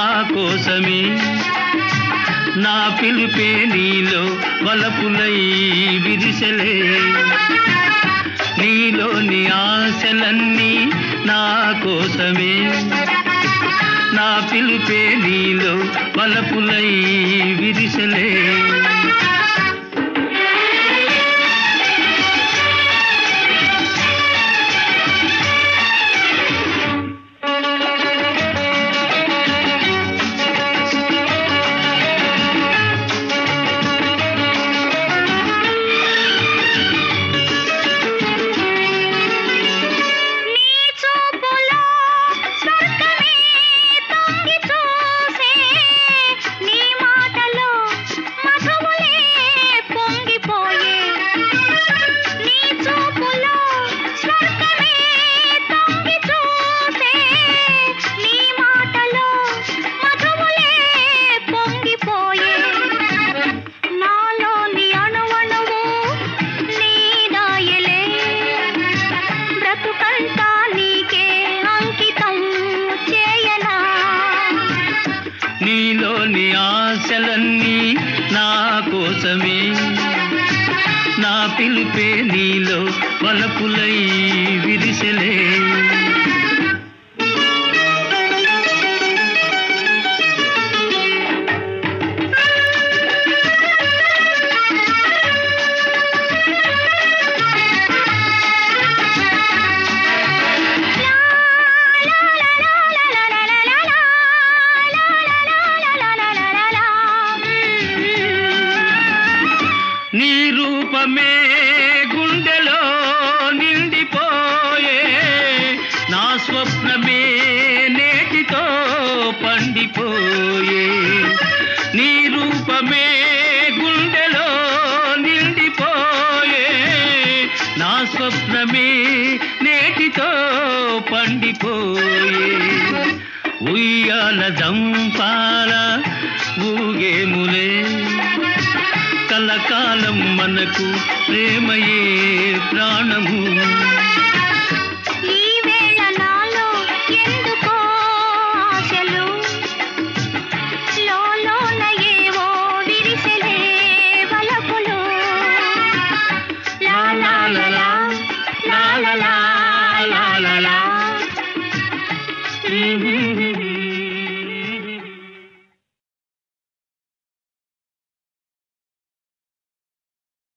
కోసమే నా పిలుపే నీలో వలపులై విరిసెలే నీలోని ఆశలన్నీ నా కోసమే నా పిలుపే నీలో వలపులై విరిసెలే నీలోని ఆశలన్నీ నా కోసమే నా పిలుపే నీలో వలపులై విరిసెలే నీ రూపమే గుండెలో నిండిపోయే నా స్వప్నమే నేటితో పండిపోయే నీ రూపమే గుండెలో నిండిపోయే నా స్వప్నమే నేటితో పండిపోయే ఉయ్యాల జంపాల ఊగేములే కలకాలం మనకు ప్రేమయే ప్రాణము ఈ వేళ నాలో ఎందుకో ఆశలు లోలోన ఏవో విరిసెలే వలపులు లా లా లా లా లా లా లా లా లా